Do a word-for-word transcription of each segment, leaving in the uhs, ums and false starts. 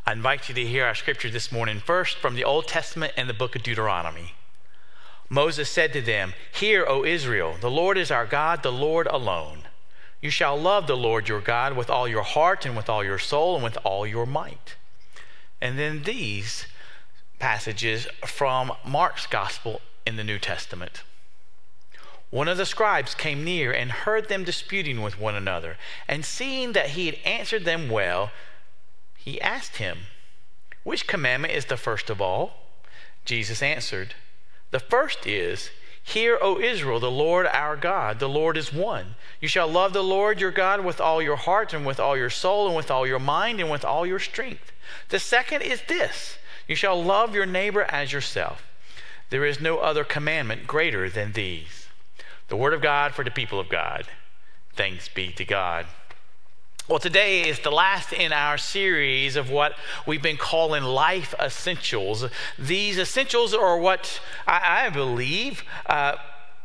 I invite you to hear our scripture this morning, first from the Old Testament and the book of Deuteronomy. Moses said to them, "Hear, O Israel, the Lord is our God, the Lord alone. You shall love the Lord your God with all your heart and with all your soul and with all your might." And then these passages from Mark's gospel in the New Testament. One of the scribes came near and heard them disputing with one another. And seeing that he had answered them well, he asked him, "Which commandment is the first of all?" Jesus answered, "The first is, Hear, O Israel, the Lord our God, the Lord is one. You shall love the Lord your God with all your heart and with all your soul and with all your mind and with all your strength. The second is this, you shall love your neighbor as yourself. There is no other commandment greater than these." The word of God for the people of God. Thanks be to God. Well, today is the last in our series of what we've been calling life essentials. These essentials are what I, I believe uh,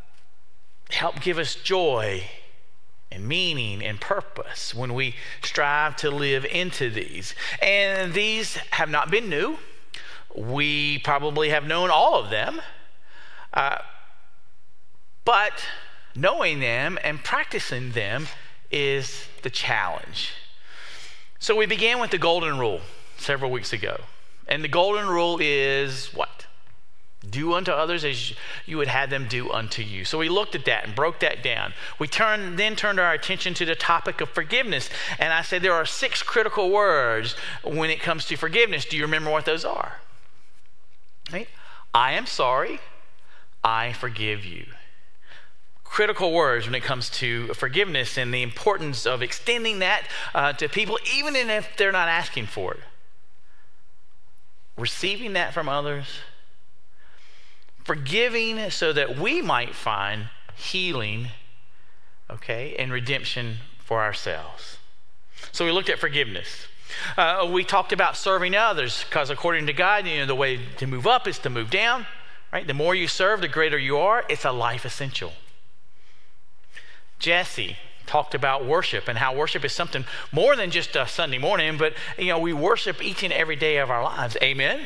help give us joy and meaning and purpose when we strive to live into these. And these have not been new. We probably have known all of them. Uh, But knowing them and practicing them is the challenge. So we began with the golden rule several weeks ago. And the golden rule is what? Do unto others as you would have them do unto you. So we looked at that and broke that down. We turned, then turned our attention to the topic of forgiveness. And I said there are six critical words when it comes to forgiveness. Do you remember what those are? Right? I am sorry. I forgive you. Critical words when it comes to forgiveness and the importance of extending that uh, to people, even if they're not asking for it. Receiving that from others. Forgiving so that we might find healing, okay, and redemption for ourselves. So we looked at forgiveness. Uh, we talked about serving others because according to God, you know, the way to move up is to move down, right? The more you serve, the greater you are. It's a life essential. Jesse talked about worship and how worship is something more than just a Sunday morning, but you know, we worship each and every day of our lives. Amen.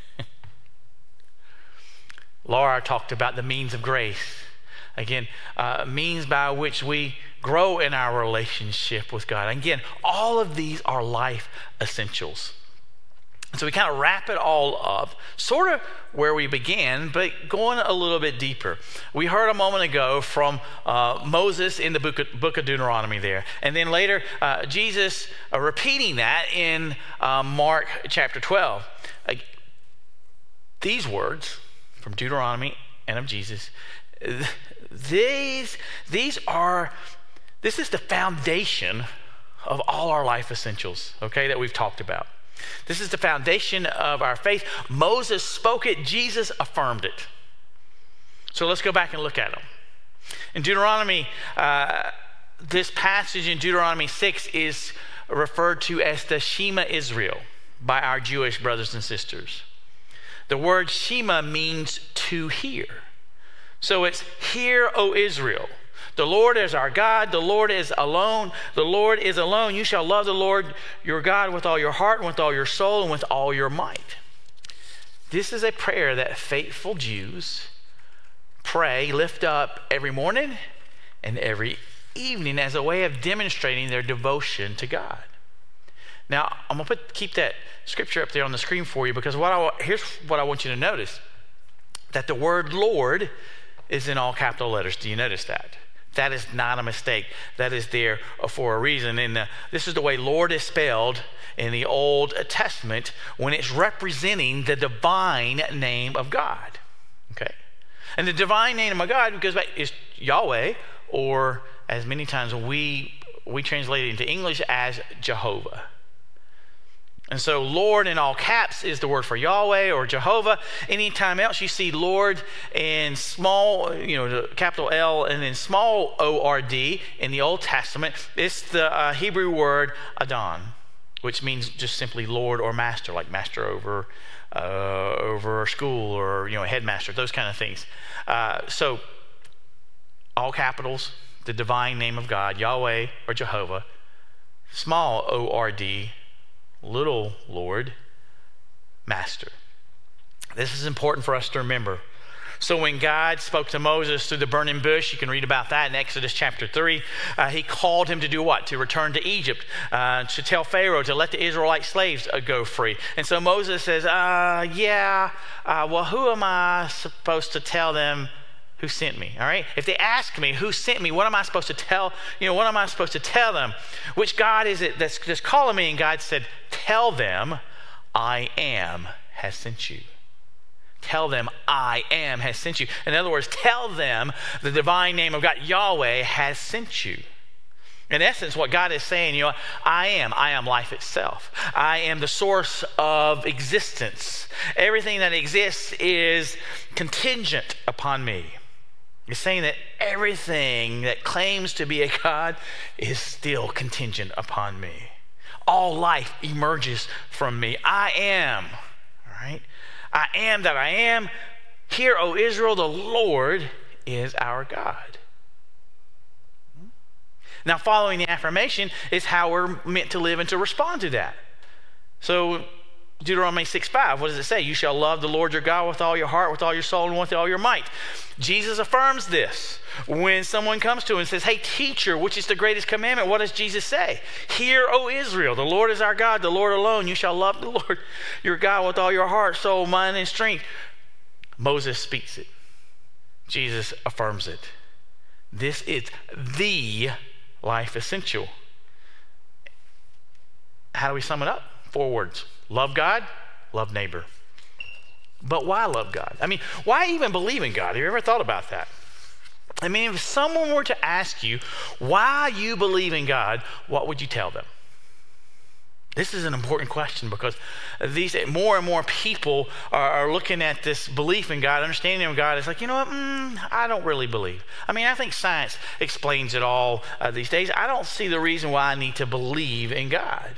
Laura talked about the means of grace. Again, uh, means by which we grow in our relationship with God. Again, all of these are life essentials. So we kind of wrap it all up, sort of where we began, but going a little bit deeper. We heard a moment ago from uh, Moses in the book of, book of Deuteronomy there. And then later, uh, Jesus uh, repeating that in uh, Mark chapter twelve. Uh, these words from Deuteronomy and of Jesus, these, these are, this is the foundation of all our life essentials, okay, that we've talked about. This is the foundation of our faith. Moses spoke it, Jesus affirmed it. So let's go back and look at them. In Deuteronomy, uh, this passage in Deuteronomy six is referred to as the Shema Israel by our Jewish brothers and sisters. The word Shema means to hear. So it's, "Hear, O Israel. The Lord is our God. The Lord is alone. The Lord is alone. You shall love the Lord your God with all your heart and with all your soul and with all your might." This is a prayer that faithful Jews pray, lift up every morning and every evening as a way of demonstrating their devotion to God. Now, I'm going to put, keep that scripture up there on the screen for you because what I, here's what I want you to notice, that the word Lord is in all capital letters. Do you notice that? That is not a mistake. That is there for a reason. And uh, this is the way Lord is spelled in the Old Testament when it's representing the divine name of God. Okay? And the divine name of God goes back is Yahweh, or as many times we we translate it into English as Jehovah. And so Lord in all caps is the word for Yahweh or Jehovah. Anytime else you see Lord in small, you know, the capital L and then small O R D in the Old Testament, it's the uh, Hebrew word Adon, which means just simply Lord or master, like master over uh, over school or, you know, headmaster, those kind of things. Uh, so all capitals, the divine name of God, Yahweh or Jehovah, small O R D, little Lord, Master. This is important for us to remember. So when God spoke to Moses through the burning bush, you can read about that in Exodus chapter three, uh, he called him to do what? To return to Egypt, uh, to tell Pharaoh to let the Israelite slaves uh, go free. And so Moses says, uh, yeah, uh, well, who am I supposed to tell them who sent me? All right. If they ask me who sent me, what am I supposed to tell? You know, what am I supposed to tell them? Which God is it that's just calling me? And God said, tell them, I am has sent you. Tell them, I am has sent you. In other words, tell them the divine name of God, Yahweh, has sent you. In essence, what God is saying, you know, I am. I am life itself. I am the source of existence. Everything that exists is contingent upon me. He's saying that everything that claims to be a God is still contingent upon me. All life emerges from me. I am. All right? I am that I am. Hear, O Israel, the Lord is our God. Now, following the affirmation is how we're meant to live and to respond to that. So, Deuteronomy six five, what does it say? You shall love the Lord your God with all your heart, with all your soul, and with all your might. Jesus affirms this. When someone comes to him and says, hey, teacher, which is the greatest commandment? What does Jesus say? Hear, O Israel, the Lord is our God, the Lord alone. You shall love the Lord your God with all your heart, soul, mind, and strength. Moses speaks it. Jesus affirms it. This is the life essential. How do we sum it up? Four words. Love God, love neighbor. But why love God? I mean, why even believe in God? Have you ever thought about that? I mean, if someone were to ask you why you believe in God, what would you tell them? This is an important question because these more and more people are, are looking at this belief in God, understanding of God. It's like, you know what? Mm, I don't really believe. I mean, I think science explains it all uh, these days. I don't see the reason why I need to believe in God.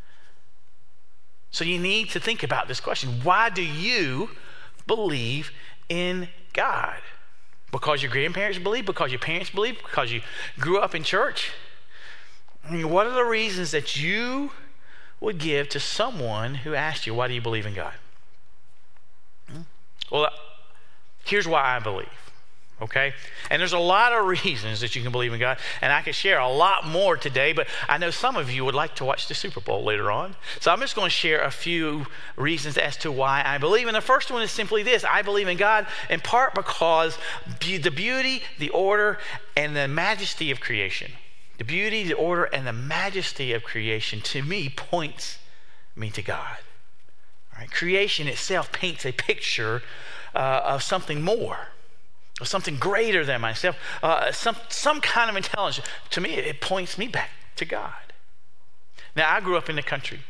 So you need to think about this question. Why do you believe in God? Because your grandparents believe? Because your parents believe? Because you grew up in church? I mean, what are the reasons that you would give to someone who asked you, why do you believe in God? Hmm? Well, here's why I believe. Okay? And there's a lot of reasons that you can believe in God, and I could share a lot more today, but I know some of you would like to watch the Super Bowl later on. So I'm just going to share a few reasons as to why I believe. And the first one is simply this. I believe in God in part because be- the beauty, the order, and the majesty of creation. The beauty, the order, and the majesty of creation, to me, points me to God. All right? Creation itself paints a picture uh, of something more, of something greater than myself, uh, some, some kind of intelligence. To me, it points me back to God. Now, I grew up in the country.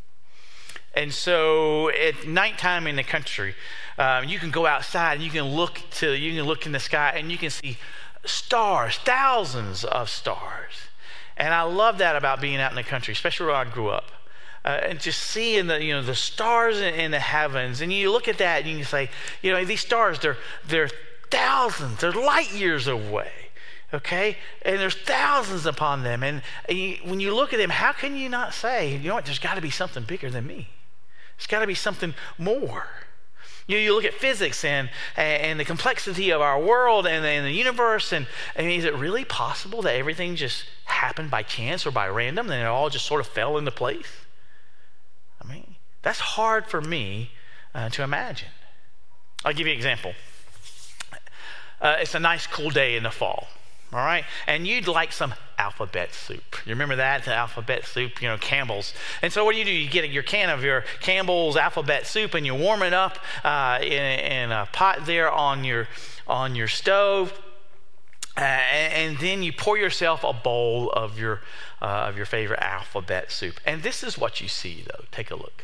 And so at nighttime in the country, um, you can go outside and you can look to, you can look in the sky and you can see stars, thousands of stars. And I love that about being out in the country, especially where I grew up. Uh, and just seeing the, you know, the stars in, in the heavens. And you look at that and you can say, you know, these stars, they're, they're thousands, they're light years away, okay? And there's thousands upon them. And, and you, when you look at them, how can you not say, you know what, there's got to be something bigger than me. There's got to be something more. You know, you look at physics and and the complexity of our world and the, and the universe, and I mean, is it really possible that everything just happened by chance or by random and it all just sort of fell into place? I mean, that's hard for me uh, to imagine. I'll give you an example. Uh, it's a nice cool day in the fall, all right? And you'd like some alphabet soup. You remember that, the alphabet soup, you know, Campbell's. And so what do you do? You get your can of your Campbell's alphabet soup and you warm it up uh, in, in a pot there on your, on your stove. Uh, and, and then you pour yourself a bowl of your, uh, of your favorite alphabet soup. And this is what you see, though. Take a look.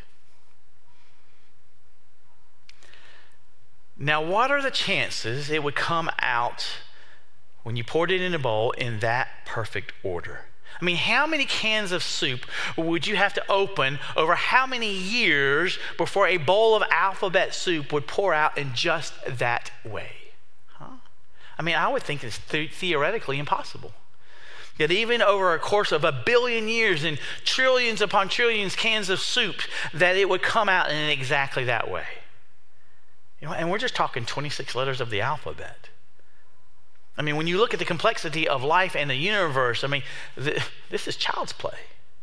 Now, what are the chances it would come out when you poured it in a bowl in that perfect order? I mean, how many cans of soup would you have to open over how many years before a bowl of alphabet soup would pour out in just that way? Huh? I mean, I would think it's th- theoretically impossible. Yet even over a course of a billion years and trillions upon trillions cans of soup, that it would come out in exactly that way. You know, and we're just talking twenty-six letters of the alphabet. I mean, when you look at the complexity of life and the universe, I mean, the, this is child's play.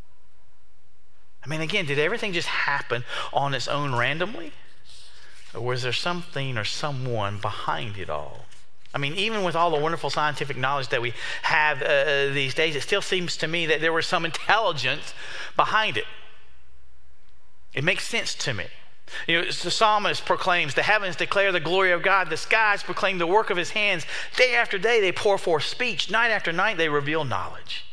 I mean, again, did everything just happen on its own randomly? Or was there something or someone behind it all? I mean, even with all the wonderful scientific knowledge that we have uh, these days, it still seems to me that there was some intelligence behind it. It makes sense to me. You know, the psalmist proclaims, the heavens declare the glory of God, the skies proclaim the work of his hands. Day after day they pour forth speech, night after night they reveal knowledge.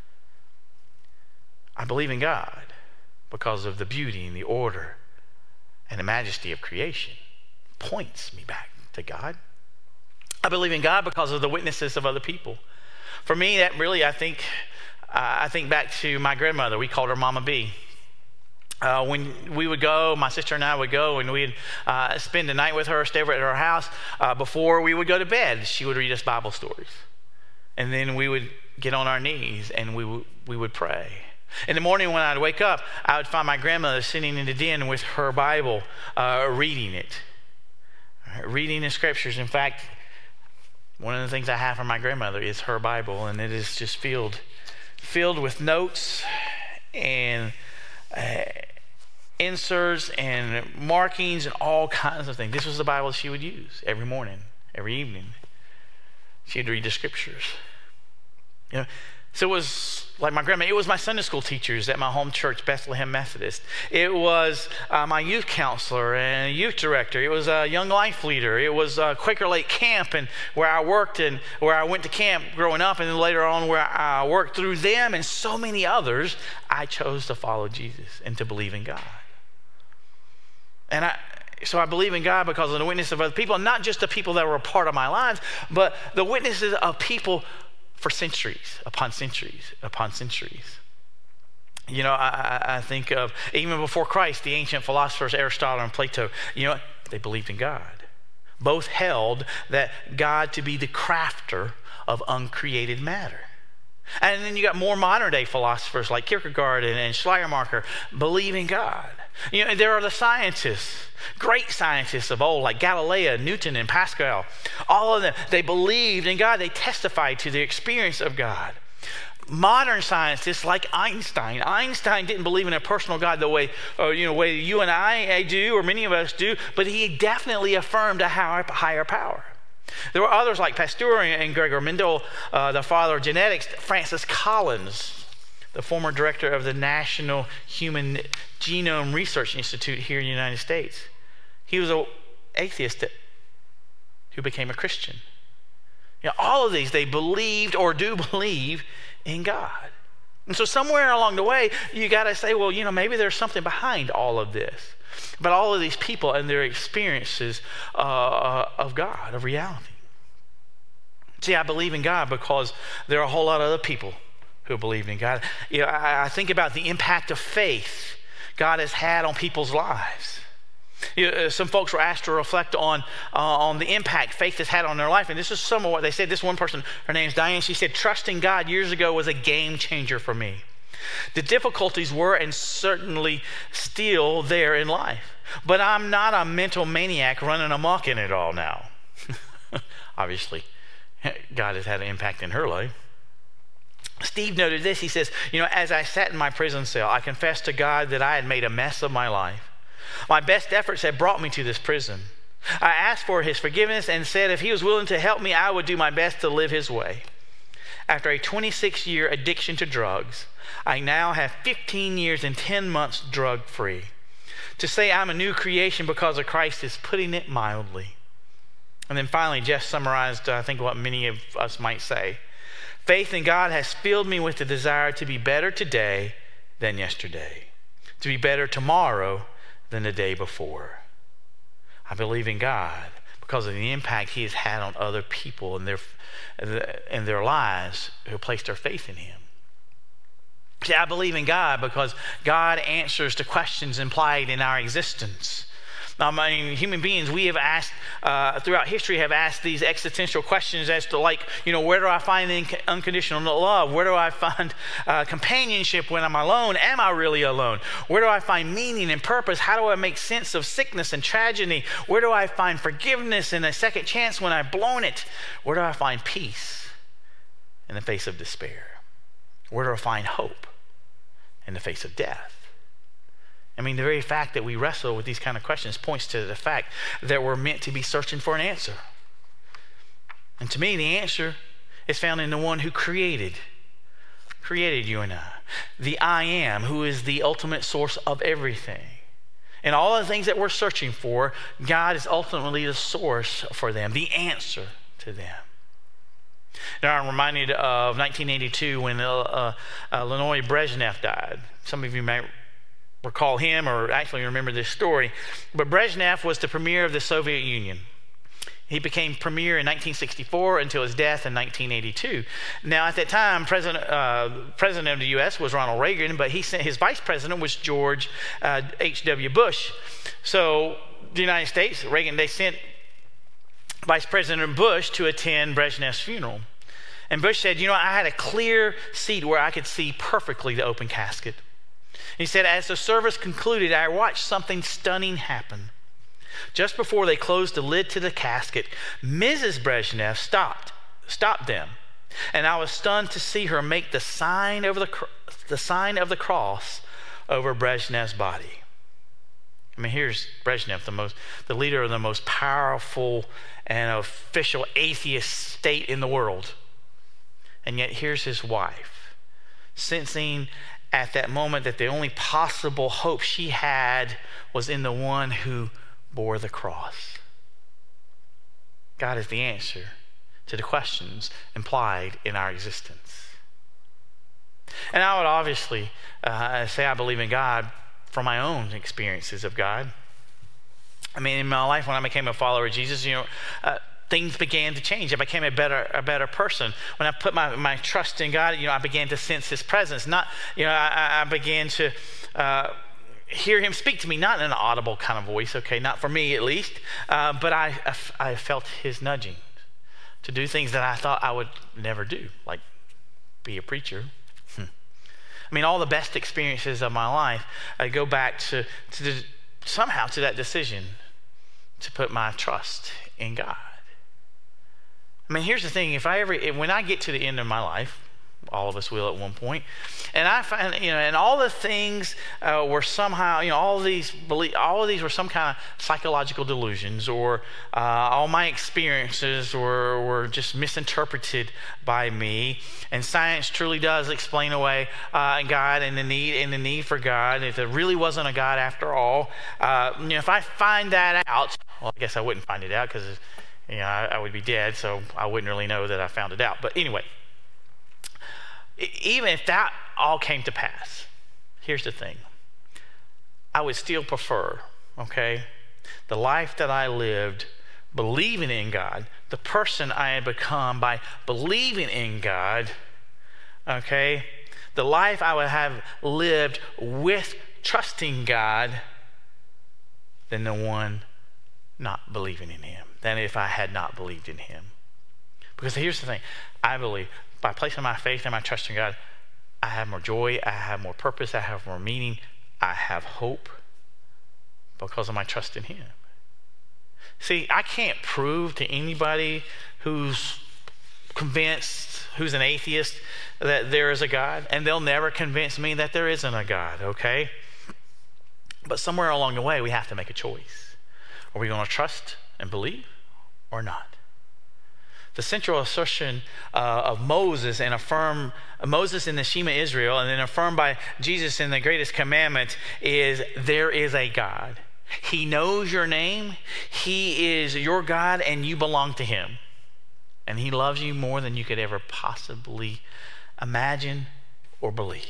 I believe in God because of the beauty and the order and the majesty of creation. It points me back to God. I believe in God because of the witnesses of other people. For me, that really, I think, uh, I think back to my grandmother. We called her Mama B. Uh, when we would go, my sister and I would go, and we'd uh, spend the night with her, stay over at her house. Uh, before we would go to bed, she would read us Bible stories. And then we would get on our knees, and we, w- we would pray. In the morning when I'd wake up, I would find my grandmother sitting in the den with her Bible, uh, reading it. Right, reading the scriptures. In fact, one of the things I have from my grandmother is her Bible, and it is just filled, filled with notes and uh, inserts and markings and all kinds of things. This was the Bible she would use every morning, every evening. She'd read the scriptures. You know, so it was like my grandma. It was my Sunday school teachers at my home church, Bethlehem Methodist. It was uh, my youth counselor and youth director. It was a young life leader. It was uh, Quaker Lake Camp, and where I worked and where I went to camp growing up, and then later on where I worked. Through them and so many others, I chose to follow Jesus and to believe in God. And I. So I believe in God because of the witness of other people, not just the people that were a part of my lives, but the witnesses of people for centuries upon centuries upon centuries. You know, I, I think of even before Christ, the ancient philosophers Aristotle and Plato, you know, they believed in God. Both held that God to be the crafter of uncreated matter. And then you got more modern day philosophers like Kierkegaard and, and Schleiermacher believe in God. You know, there are the scientists, great scientists of old like Galileo, Newton, and Pascal. All of them, they believed in God. They testified to the experience of God. Modern scientists like Einstein. Einstein didn't believe in a personal God the way, or, you know, way you and I do, or many of us do, but he definitely affirmed a higher, higher power. There were others like Pasteur and Gregor Mendel, uh, the father of genetics, Francis Collins, the former director of the National Human Genome Research Institute here in the United States. He was an atheist that, who became a Christian. You know, all of these, they believed or do believe in God. And so somewhere along the way, you got to say, well, you know, maybe there's something behind all of this. But all of these people and their experiences uh, of God, of reality. See, I believe in God because there are a whole lot of other people who believe in God. You know, I, I think about the impact of faith God has had on people's lives. You know, some folks were asked to reflect on uh, on the impact faith has had on their life, and this is some of what they said. This one person, her name's Diane, she said, trusting God years ago was a game changer for me. The difficulties were and certainly still there in life, but I'm not a mental maniac running amok in it all now. Obviously, God has had an impact in her life. Steve noted this. He says, you know, as I sat in my prison cell, I confessed to God that I had made a mess of my life. My best efforts had brought me to this prison. I asked for his forgiveness and said if he was willing to help me, I would do my best to live his way. After a twenty-six year addiction to drugs, I now have fifteen years and ten months drug-free. To say I'm a new creation because of Christ is putting it mildly. And then finally, Jeff summarized, I think, what many of us might say. Faith in God has filled me with the desire to be better today than yesterday, to be better tomorrow than the day before. I believe in God because of the impact he has had on other people in their, in their lives who placed their faith in him. See, I believe in God because God answers to questions implied in our existence. I mean, human beings, we have asked, uh, throughout history, have asked these existential questions as to like, you know, where do I find inc- unconditional love? Where do I find uh, companionship when I'm alone? Am I really alone? Where do I find meaning and purpose? How do I make sense of sickness and tragedy? Where do I find forgiveness and a second chance when I've blown it? Where do I find peace in the face of despair? Where do I find hope in the face of death? I mean, the very fact that we wrestle with these kind of questions points to the fact that we're meant to be searching for an answer. And to me, the answer is found in the one who created, created you and I. The I am, who is the ultimate source of everything. And all the things that we're searching for, God is ultimately the source for them, the answer to them. Now, I'm reminded of nineteen eighty-two when uh, uh, uh, Leonid Brezhnev died. Some of you may recall him or actually remember this story. But Brezhnev was the premier of the Soviet Union. He became premier in nineteen sixty-four until his death in nineteen eighty-two. Now, at that time, President uh, President of the U S was Ronald Reagan, but he sent his vice president was George uh, H W Bush. So the United States, Reagan, they sent Vice President Bush to attend Brezhnev's funeral. And Bush said, you know, I had a clear seat where I could see perfectly the open casket. He said, as the service concluded, I watched something stunning happen. Just before they closed the lid to the casket, Missus Brezhnev stopped, stopped them. And I was stunned to see her make the sign of the, the sign of the cross over Brezhnev's body. I mean, here's Brezhnev, the most, the leader of the most powerful and official atheist state in the world. And yet here's his wife, sensing at that moment that the only possible hope she had was in the one who bore the cross. God is the answer to the questions implied in our existence. And I would obviously uh, say I believe in God from my own experiences of God. I mean, in my life, when I became a follower of Jesus, you know, uh, things began to change. I became a better, a better person. When I put my, my trust in God, you know, I began to sense His presence. Not, you know, I, I began to uh, hear Him speak to me, not in an audible kind of voice, okay, not for me at least, uh, but I, I, I felt His nudging to do things that I thought I would never do, like be a preacher. Hmm. I mean, all the best experiences of my life, I go back to, to the, somehow to that decision to put my trust in God. I mean, here's the thing. If I ever, when I get to the end of my life, all of us will at one point, and I find, you know, and all the things uh, were somehow, you know, all of these, believe, all of these were some kind of psychological delusions, or uh, all my experiences were were just misinterpreted by me. And science truly does explain away uh, God and the need and the need for God. If there really wasn't a God after all, uh, you know, if I find that out, well, I guess I wouldn't find it out because, you know, I, I would be dead, so I wouldn't really know that I found it out. But anyway, even if that all came to pass, here's the thing. I would still prefer, okay, the life that I lived believing in God, the person I had become by believing in God, okay, the life I would have lived with trusting God than the one not believing in Him, than if I had not believed in Him. Because here's the thing. I believe by placing my faith and my trust in God, I have more joy, I have more purpose, I have more meaning, I have hope because of my trust in Him. See, I can't prove to anybody who's convinced, who's an atheist, that there is a God, and they'll never convince me that there isn't a God, okay? But somewhere along the way, we have to make a choice. Are we going to trust and believe or not? The central assertion uh, of Moses and affirm uh, Moses in the Shema Israel, and then affirmed by Jesus in the greatest commandment, is there is a God. He knows your name. He is your God, and you belong to Him. And He loves you more than you could ever possibly imagine or believe.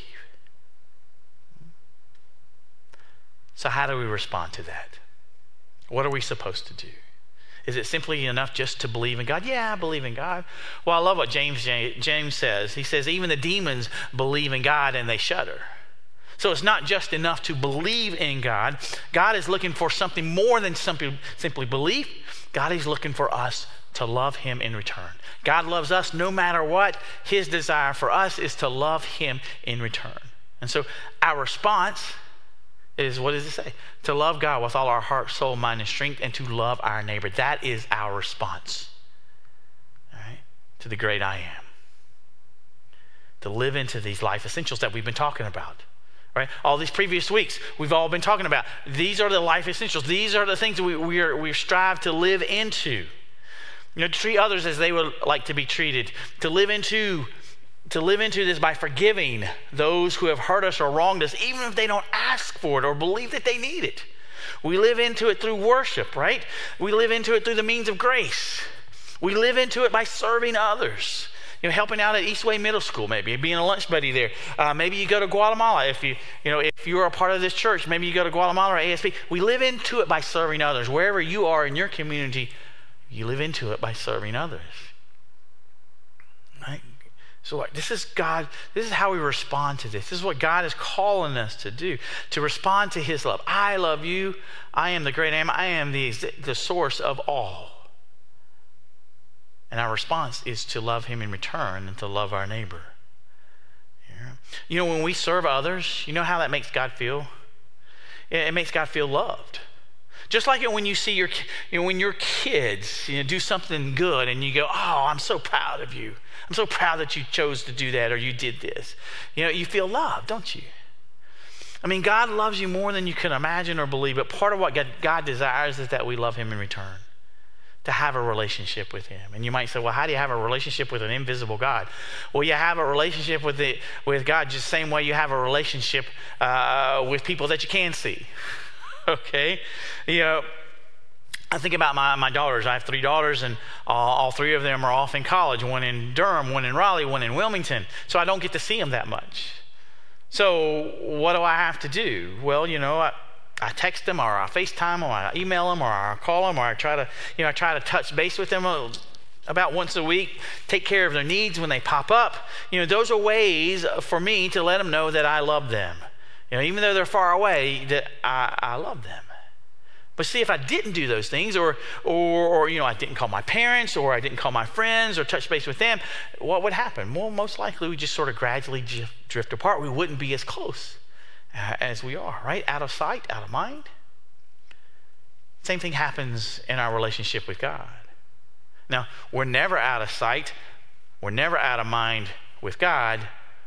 So how do we respond to that? What are we supposed to do? Is it simply enough just to believe in God? Yeah, I believe in God. Well, I love what James James says. He says, even the demons believe in God and they shudder. So it's not just enough to believe in God. God is looking for something more than simply, simply belief. God is looking for us to love him in return. God loves us no matter what. His desire for us is to love him in return. And so our response is, what does it say? To love God with all our heart, soul, mind, and strength, and to love our neighbor. That is our response, all right, to the great I am. To live into these life essentials that we've been talking about. Right? All these previous weeks, we've all been talking about. These are the life essentials. These are the things that we, we, are, we strive to live into. You know, to treat others as they would like to be treated. To live into, to live into this by forgiving those who have hurt us or wronged us, even if they don't ask for it or believe that they need it. We live into it through worship, right? We live into it through the means of grace. We live into it by serving others. You know, helping out at Eastway Middle School, maybe being a lunch buddy there. Uh, maybe you go to Guatemala. If you, you know, if you're a part of this church, maybe you go to Guatemala or A S P. We live into it by serving others. Wherever you are in your community, you live into it by serving others. Right? So what, this is God. This is how we respond to this. This is what God is calling us to do. To respond to His love. I love you. I am the great I am. I am the the source of all. And our response is to love him in return and to love our neighbor. Yeah. You know, when we serve others, you know how that makes God feel? It makes God feel loved. Just like it when you see your, you know, when your kids, you know, do something good and you go, oh, I'm so proud of you. I'm so proud that you chose to do that or you did this. You know, you feel loved, don't you? I mean, God loves you more than you can imagine or believe, but part of what God, God desires is that we love him in return. To have a relationship with him. And you might say, well, how do you have a relationship with an invisible God? Well, you have a relationship with the, with God just the same way you have a relationship uh, with people that you can see. Okay? You know, I think about my, my daughters. I have three daughters, and all, all three of them are off in college. One in Durham, one in Raleigh, one in Wilmington. So I don't get to see them that much. So what do I have to do? Well, you know, I, I text them, or I FaceTime them, or I email them, or I call them, or I try to, you know, I try to touch base with them about once a week, take care of their needs when they pop up. You know, those are ways for me to let them know that I love them. You know, even though they're far away, that I, I love them. But see, if I didn't do those things, or, or, or, you know, I didn't call my parents, or I didn't call my friends, or touch base with them, what would happen? Well, most likely we just sort of gradually drift apart. We wouldn't be as close as we are, right? Out of sight, out of mind. Same thing happens in our relationship with God. Now, we're never out of sight, we're never out of mind with God,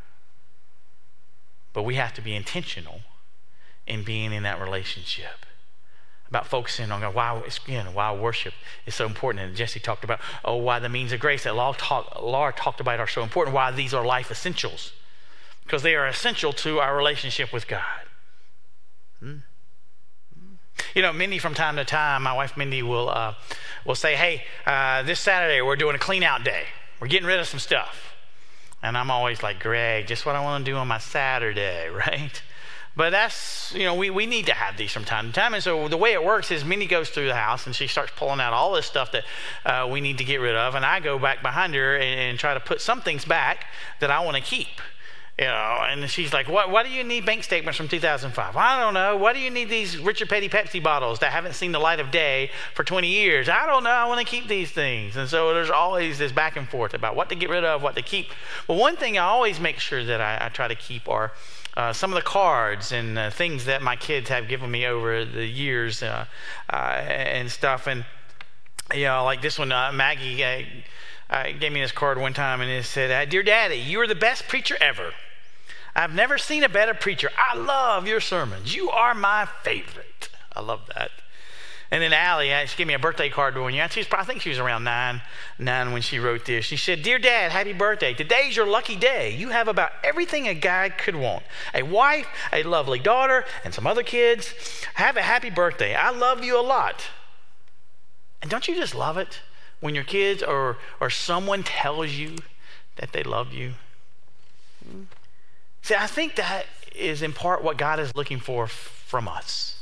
but we have to be intentional in being in that relationship. About focusing on God. Why, again, why worship is so important. And Jesse talked about, oh, why the means of grace that Laura talk, Laura talked about are so important, why these are life essentials. Because they are essential to our relationship with God. Hmm. You know, Mindy, from time to time, my wife Mindy will uh, will say, hey, uh, this Saturday we're doing a clean out day. We're getting rid of some stuff. And I'm always like, Greg, just what I want to do on my Saturday, right? But that's, you know, we, we need to have these from time to time. And so the way it works is Mindy goes through the house and she starts pulling out all this stuff that uh, we need to get rid of. And I go back behind her and, and try to put some things back that I want to keep. You know, and she's like, what, why do you need bank statements from two thousand five? Well, I don't know. Why do you need these Richard Petty Pepsi bottles that haven't seen the light of day for twenty years? I don't know. I want to keep these things. And so there's always this back and forth about what to get rid of, what to keep. But one thing I always make sure that I, I try to keep are uh, some of the cards and uh, things that my kids have given me over the years uh, uh, and stuff. And, you know, like this one, uh, Maggie uh, uh, gave me this card one time, and it said, Dear Daddy, you are the best preacher ever. I've never seen a better preacher. I love your sermons. You are my favorite. I love that. And then Allie, she gave me a birthday card one year. She's, I think she was around nine, nine when she wrote this. She said, Dear Dad, happy birthday. Today's your lucky day. You have about everything a guy could want. A wife, a lovely daughter, and some other kids. Have a happy birthday. I love you a lot. And don't you just love it when your kids or, or someone tells you that they love you? Hmm? See, I think that is in part what God is looking for from us.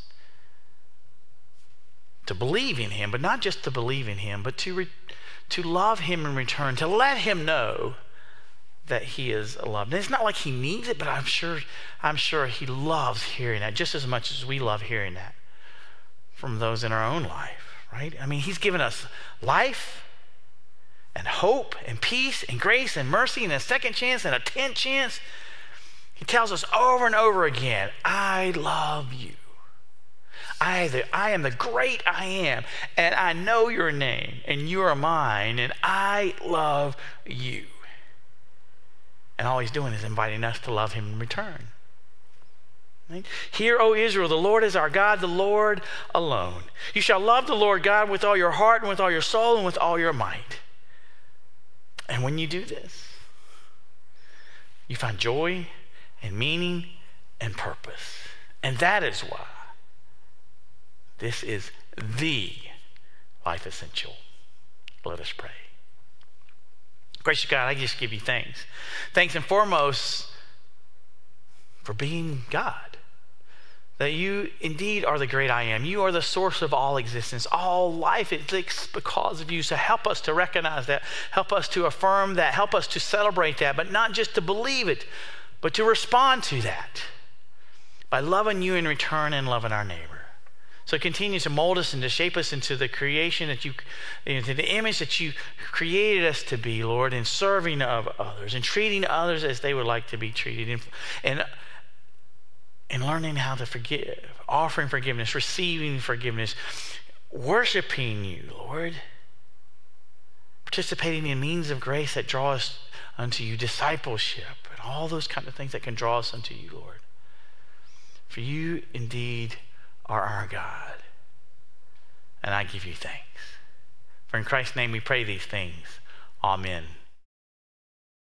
To believe in him, but not just to believe in him, but to, re- to love him in return, to let him know that he is loved. And it's not like he needs it, but I'm sure, I'm sure he loves hearing that just as much as we love hearing that from those in our own life, right? I mean, he's given us life and hope and peace and grace and mercy and a second chance and a tenth chance. He tells us over and over again, I love you. I, the, I am the great I am, and I know your name, and you are mine, and I love you. And all he's doing is inviting us to love him in return. Right? Hear, O Israel, the Lord is our God, the Lord alone. You shall love the Lord God with all your heart and with all your soul and with all your might. And when you do this, you find joy and meaning and purpose. And that is why this is the life essential. Let us pray. Gracious God, I just give you thanks. Thanks and foremost for being God. That you indeed are the great I am. You are the source of all existence. All life exists because of you. So help us to recognize that. Help us to affirm that. Help us to celebrate that. But not just to believe it, but to respond to that by loving you in return and loving our neighbor. So continue to mold us and to shape us into the creation that you, into the image that you created us to be, Lord, in serving of others and treating others as they would like to be treated, and, and, and learning how to forgive, offering forgiveness, receiving forgiveness, worshiping you, Lord, participating in means of grace that draw us unto you, discipleship, and all those kind of things that can draw us unto you, Lord. For you indeed are our God, and I give you thanks. For in Christ's name we pray these things. Amen.